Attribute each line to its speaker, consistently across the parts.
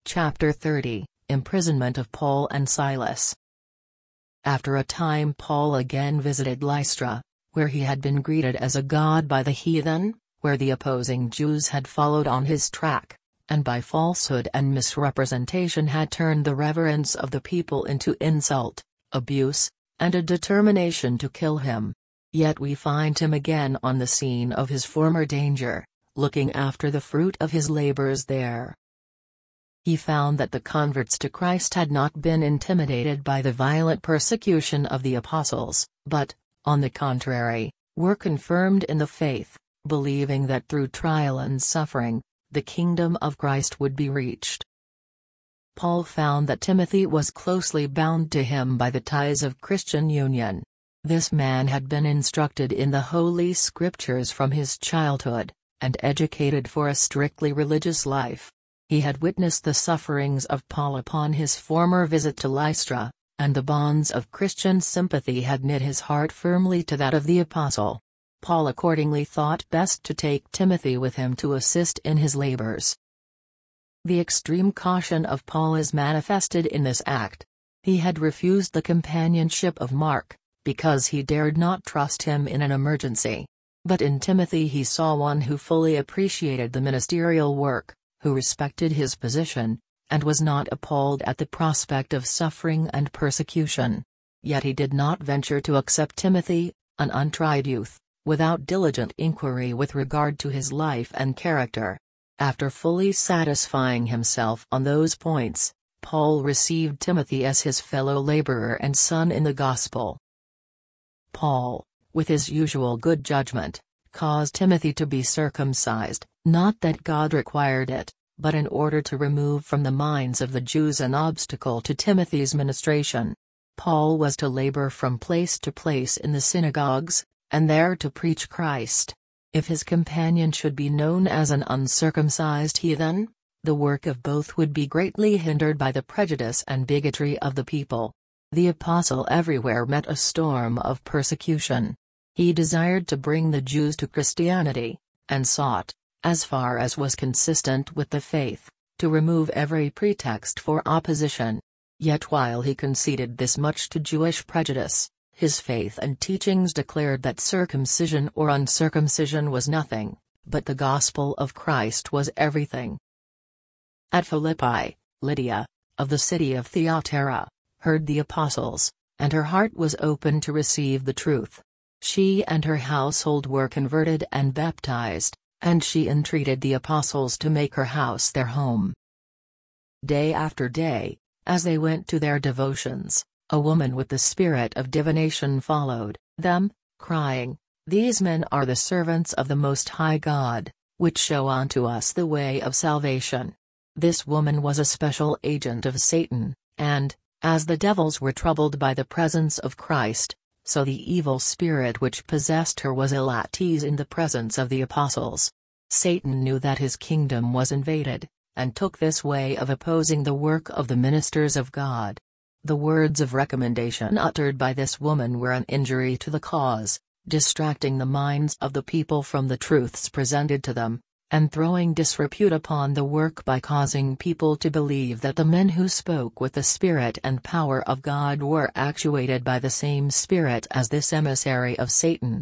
Speaker 1: Chapter 30, Imprisonment of Paul and Silas. After a time Paul again visited Lystra, where he had been greeted as a god by the heathen, where the opposing Jews had followed on his track, and by falsehood and misrepresentation had turned the reverence of the people into insult, abuse, and a determination to kill him. Yet we find him again on the scene of his former danger, looking after the fruit of his labors there. He found that the converts to Christ had not been intimidated by the violent persecution of the apostles, but, on the contrary, were confirmed in the faith, believing that through trial and suffering, the kingdom of Christ would be reached. Paul found that Timothy was closely bound to him by the ties of Christian union. This man had been instructed in the Holy Scriptures from his childhood, and educated for a strictly religious life. He had witnessed the sufferings of Paul upon his former visit to Lystra, and the bonds of Christian sympathy had knit his heart firmly to that of the apostle. Paul accordingly thought best to take Timothy with him to assist in his labors. The extreme caution of Paul is manifested in this act. He had refused the companionship of Mark, because he dared not trust him in an emergency. But in Timothy he saw one who fully appreciated the ministerial work, who respected his position, and was not appalled at the prospect of suffering and persecution. Yet he did not venture to accept Timothy, an untried youth, without diligent inquiry with regard to his life and character. After fully satisfying himself on those points, Paul received Timothy as his fellow laborer and son in the gospel. Paul, with his usual good judgment, caused Timothy to be circumcised, not that God required it, but in order to remove from the minds of the Jews an obstacle to Timothy's ministration. Paul was to labor from place to place in the synagogues, and there to preach Christ. If his companion should be known as an uncircumcised heathen, the work of both would be greatly hindered by the prejudice and bigotry of the people. The apostle everywhere met a storm of persecution. He desired to bring the Jews to Christianity, and sought, as far as was consistent with the faith, to remove every pretext for opposition. Yet while he conceded this much to Jewish prejudice, his faith and teachings declared that circumcision or uncircumcision was nothing, but the gospel of Christ was everything. At Philippi, Lydia, of the city of Thyatira, heard the apostles, and her heart was open to receive the truth. She and her household were converted and baptized, and she entreated the apostles to make her house their home. Day after day, as they went to their devotions, a woman with the spirit of divination followed them, crying, "These men are the servants of the Most High God, which show unto us the way of salvation." This woman was a special agent of Satan, and, as the devils were troubled by the presence of Christ, so the evil spirit which possessed her was ill at ease in the presence of the apostles. Satan knew that his kingdom was invaded, and took this way of opposing the work of the ministers of God. The words of recommendation uttered by this woman were an injury to the cause, distracting the minds of the people from the truths presented to them, and throwing disrepute upon the work by causing people to believe that the men who spoke with the Spirit and power of God were actuated by the same Spirit as this emissary of Satan.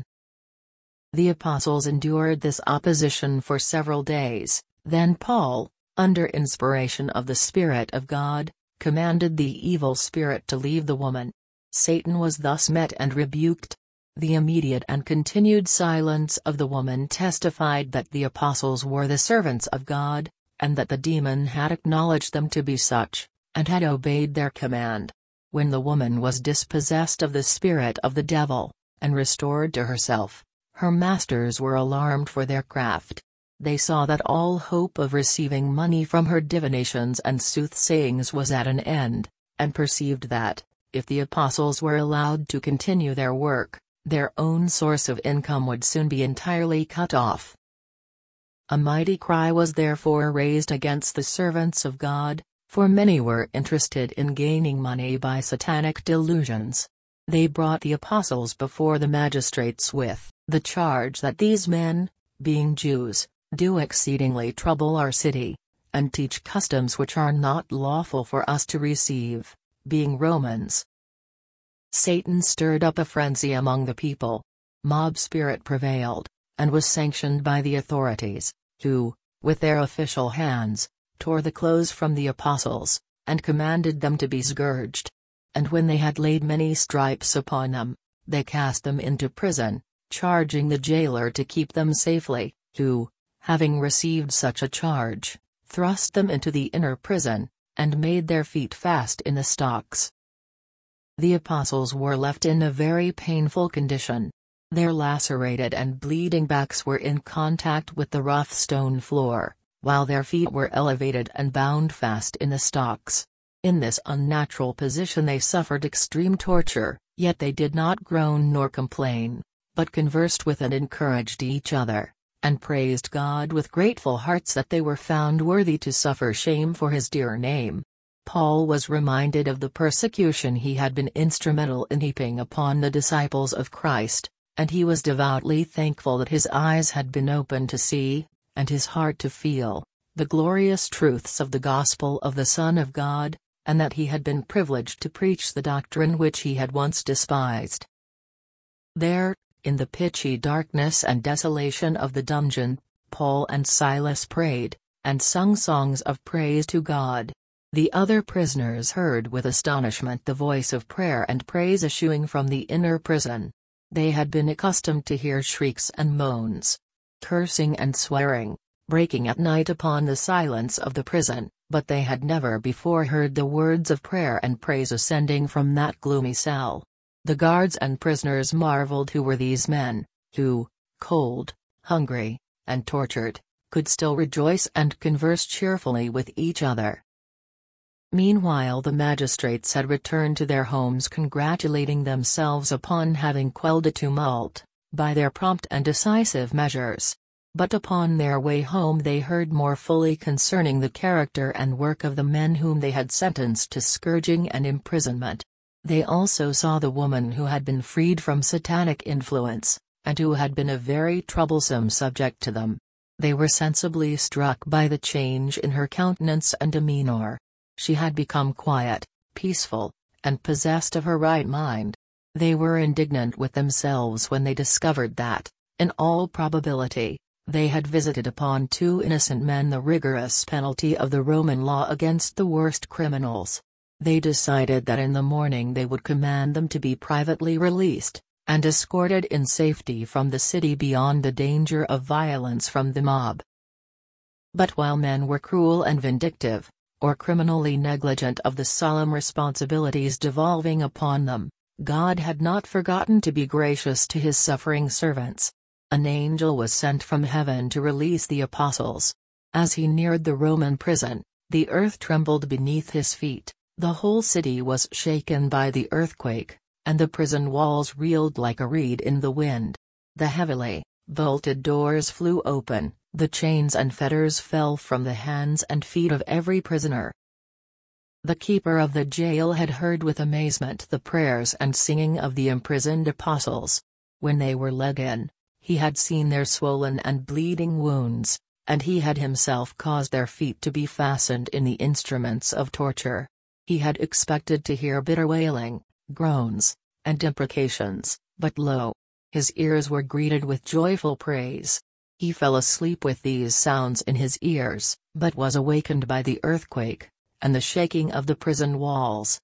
Speaker 1: The apostles endured this opposition for several days, then Paul, under inspiration of the Spirit of God, commanded the evil spirit to leave the woman. Satan was thus met and rebuked. The immediate and continued silence of the woman testified that the apostles were the servants of God, and that the demon had acknowledged them to be such, and had obeyed their command. When the woman was dispossessed of the spirit of the devil, and restored to herself, her masters were alarmed for their craft. They saw that all hope of receiving money from her divinations and soothsayings was at an end, and perceived that, if the apostles were allowed to continue their work, their own source of income would soon be entirely cut off. A mighty cry was therefore raised against the servants of God, for many were interested in gaining money by satanic delusions. They brought the apostles before the magistrates with the charge that these men, being Jews, do exceedingly trouble our city, and teach customs which are not lawful for us to receive, being Romans." Satan stirred up a frenzy among the people. Mob spirit prevailed, and was sanctioned by the authorities, who, with their official hands, tore the clothes from the apostles, and commanded them to be scourged. And when they had laid many stripes upon them, they cast them into prison, charging the jailer to keep them safely, who, having received such a charge, thrust them into the inner prison, and made their feet fast in the stocks. The apostles were left in a very painful condition. Their lacerated and bleeding backs were in contact with the rough stone floor, while their feet were elevated and bound fast in the stocks. In this unnatural position they suffered extreme torture, yet they did not groan nor complain, but conversed with and encouraged each other, and praised God with grateful hearts that they were found worthy to suffer shame for his dear name. Paul was reminded of the persecution he had been instrumental in heaping upon the disciples of Christ, and he was devoutly thankful that his eyes had been opened to see, and his heart to feel, the glorious truths of the gospel of the Son of God, and that he had been privileged to preach the doctrine which he had once despised. There, in the pitchy darkness and desolation of the dungeon, Paul and Silas prayed, and sung songs of praise to God. The other prisoners heard with astonishment the voice of prayer and praise issuing from the inner prison. They had been accustomed to hear shrieks and moans, cursing and swearing, breaking at night upon the silence of the prison, but they had never before heard the words of prayer and praise ascending from that gloomy cell. The guards and prisoners marveled who were these men, who, cold, hungry, and tortured, could still rejoice and converse cheerfully with each other. Meanwhile the magistrates had returned to their homes congratulating themselves upon having quelled a tumult, by their prompt and decisive measures. But upon their way home they heard more fully concerning the character and work of the men whom they had sentenced to scourging and imprisonment. They also saw the woman who had been freed from satanic influence, and who had been a very troublesome subject to them. They were sensibly struck by the change in her countenance and demeanor. She had become quiet, peaceful, and possessed of her right mind. They were indignant with themselves when they discovered that, in all probability, they had visited upon two innocent men the rigorous penalty of the Roman law against the worst criminals. They decided that in the morning they would command them to be privately released, and escorted in safety from the city beyond the danger of violence from the mob. But while men were cruel and vindictive, or criminally negligent of the solemn responsibilities devolving upon them, God had not forgotten to be gracious to his suffering servants. An angel was sent from heaven to release the apostles. As he neared the Roman prison, the earth trembled beneath his feet, the whole city was shaken by the earthquake, and the prison walls reeled like a reed in the wind. The heavily bolted doors flew open, the chains and fetters fell from the hands and feet of every prisoner. The keeper of the jail had heard with amazement the prayers and singing of the imprisoned apostles. When they were led in, he had seen their swollen and bleeding wounds, and he had himself caused their feet to be fastened in the instruments of torture. He had expected to hear bitter wailing, groans, and imprecations, but lo! His ears were greeted with joyful praise. He fell asleep with these sounds in his ears, but was awakened by the earthquake, and the shaking of the prison walls.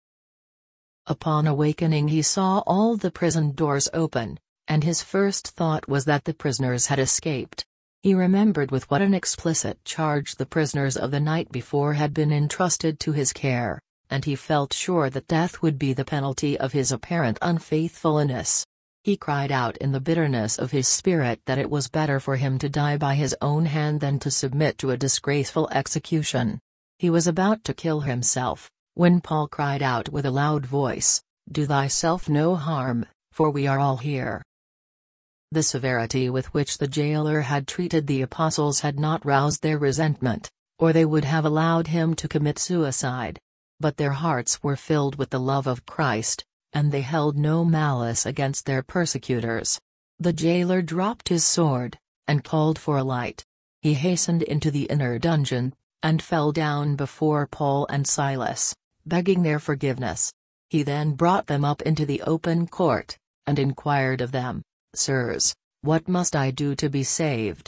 Speaker 1: Upon awakening he saw all the prison doors open, and his first thought was that the prisoners had escaped. He remembered with what an explicit charge the prisoners of the night before had been entrusted to his care, and he felt sure that death would be the penalty of his apparent unfaithfulness. He cried out in the bitterness of his spirit that it was better for him to die by his own hand than to submit to a disgraceful execution. He was about to kill himself, when Paul cried out with a loud voice, "Do thyself no harm, for we are all here." The severity with which the jailer had treated the apostles had not roused their resentment, or they would have allowed him to commit suicide. But their hearts were filled with the love of Christ, and they held no malice against their persecutors. The jailer dropped his sword, and called for a light. He hastened into the inner dungeon, and fell down before Paul and Silas, begging their forgiveness. He then brought them up into the open court, and inquired of them, "Sirs, what must I do to be saved?"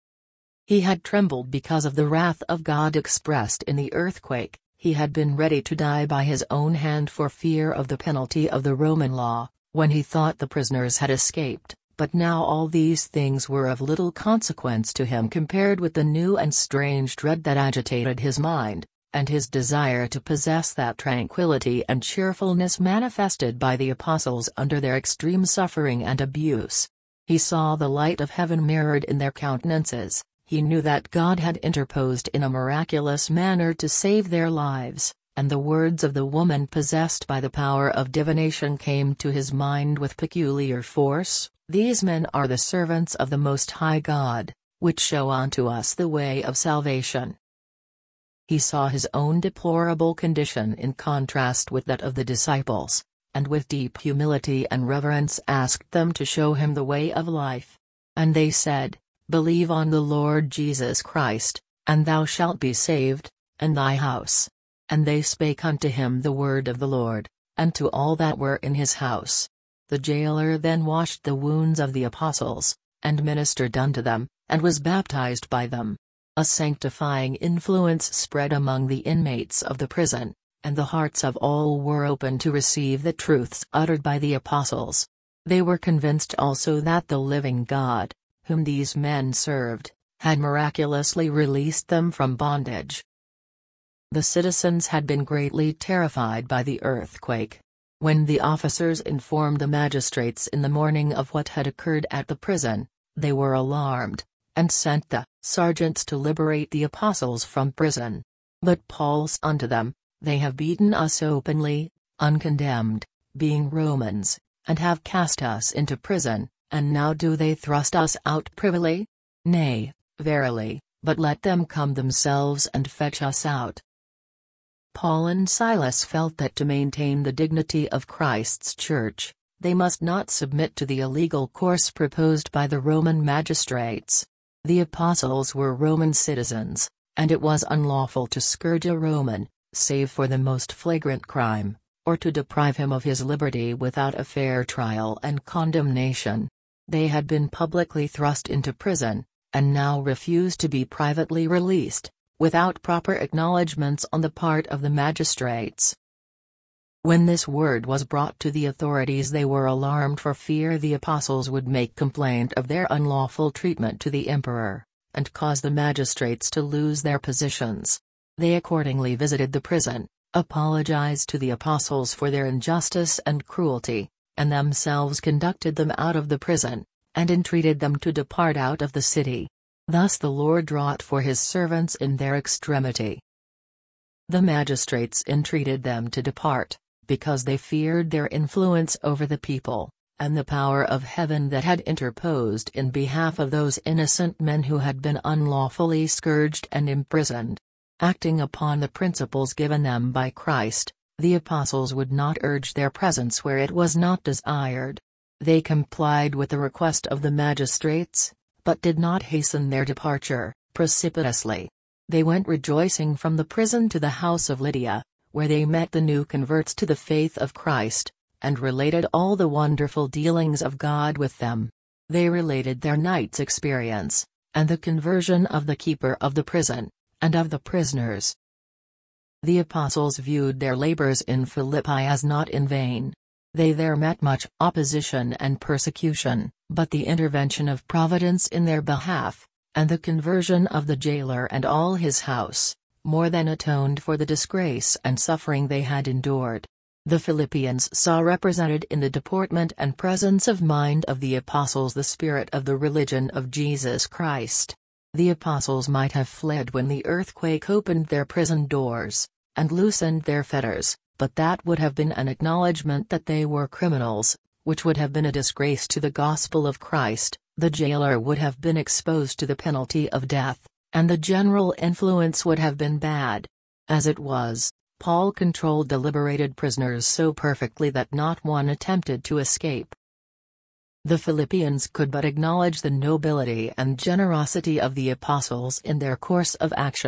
Speaker 1: He had trembled because of the wrath of God expressed in the earthquake. He had been ready to die by his own hand for fear of the penalty of the Roman law, when he thought the prisoners had escaped, but now all these things were of little consequence to him compared with the new and strange dread that agitated his mind, and his desire to possess that tranquility and cheerfulness manifested by the apostles under their extreme suffering and abuse. He saw the light of heaven mirrored in their countenances. He knew that God had interposed in a miraculous manner to save their lives, and the words of the woman possessed by the power of divination came to his mind with peculiar force. "These men are the servants of the Most High God, which show unto us the way of salvation." He saw his own deplorable condition in contrast with that of the disciples, and with deep humility and reverence asked them to show him the way of life. And they said, "Believe on the Lord Jesus Christ, and thou shalt be saved, and thy house." And they spake unto him the word of the Lord, and to all that were in his house. The jailer then washed the wounds of the apostles, and ministered unto them, and was baptized by them. A sanctifying influence spread among the inmates of the prison, and the hearts of all were open to receive the truths uttered by the apostles. They were convinced also that the living God, whom these men served, had miraculously released them from bondage. The citizens had been greatly terrified by the earthquake. When the officers informed the magistrates in the morning of what had occurred at the prison, they were alarmed, and sent the sergeants to liberate the apostles from prison. But Paul said unto them, "They have beaten us openly, uncondemned, being Romans, and have cast us into prison, and now do they thrust us out privily? Nay, verily, but let them come themselves and fetch us out." Paul and Silas felt that to maintain the dignity of Christ's church, they must not submit to the illegal course proposed by the Roman magistrates. The apostles were Roman citizens, and it was unlawful to scourge a Roman, save for the most flagrant crime, or to deprive him of his liberty without a fair trial and condemnation. They had been publicly thrust into prison, and now refused to be privately released, without proper acknowledgments on the part of the magistrates. When this word was brought to the authorities, they were alarmed for fear the apostles would make complaint of their unlawful treatment to the emperor, and cause the magistrates to lose their positions. They accordingly visited the prison, apologized to the apostles for their injustice and cruelty, and themselves conducted them out of the prison, and entreated them to depart out of the city. Thus the Lord wrought for his servants in their extremity. The magistrates entreated them to depart, because they feared their influence over the people, and the power of heaven that had interposed in behalf of those innocent men who had been unlawfully scourged and imprisoned. Acting upon the principles given them by Christ, the apostles would not urge their presence where it was not desired. They complied with the request of the magistrates, but did not hasten their departure precipitously. They went rejoicing from the prison to the house of Lydia, where they met the new converts to the faith of Christ, and related all the wonderful dealings of God with them. They related their night's experience, and the conversion of the keeper of the prison, and of the prisoners. The apostles viewed their labors in Philippi as not in vain. They there met much opposition and persecution, but the intervention of Providence in their behalf, and the conversion of the jailer and all his house, more than atoned for the disgrace and suffering they had endured. The Philippians saw represented in the deportment and presence of mind of the apostles the spirit of the religion of Jesus Christ. The apostles might have fled when the earthquake opened their prison doors, and loosened their fetters, but that would have been an acknowledgment that they were criminals, which would have been a disgrace to the gospel of Christ. The jailer would have been exposed to the penalty of death, and the general influence would have been bad. As it was, Paul controlled the liberated prisoners so perfectly that not one attempted to escape. The Philippians could but acknowledge the nobility and generosity of the apostles in their course of action,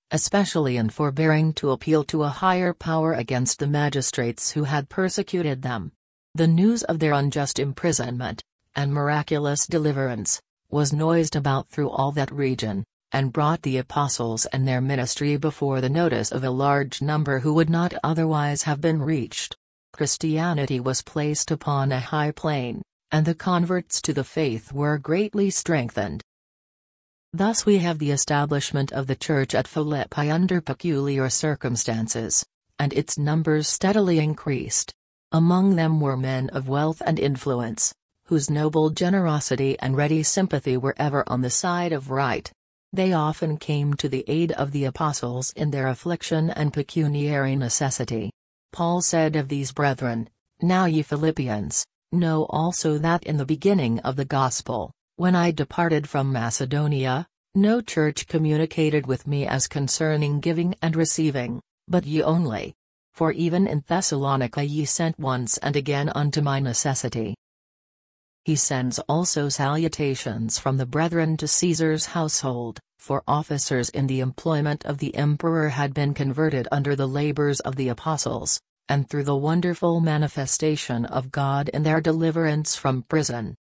Speaker 1: especially in forbearing to appeal to a higher power against the magistrates who had persecuted them. The news of their unjust imprisonment, and miraculous deliverance, was noised about through all that region, and brought the apostles and their ministry before the notice of a large number who would not otherwise have been reached. Christianity was placed upon a high plane, and the converts to the faith were greatly strengthened. Thus we have the establishment of the Church at Philippi under peculiar circumstances, and its numbers steadily increased. Among them were men of wealth and influence, whose noble generosity and ready sympathy were ever on the side of right. They often came to the aid of the apostles in their affliction and pecuniary necessity. Paul said of these brethren, "Now ye Philippians, know also that in the beginning of the gospel, when I departed from Macedonia, no church communicated with me as concerning giving and receiving, but ye only. For even in Thessalonica ye sent once and again unto my necessity." He sends also salutations from the brethren to Caesar's household, for officers in the employment of the emperor had been converted under the labors of the apostles, and through the wonderful manifestation of God in their deliverance from prison.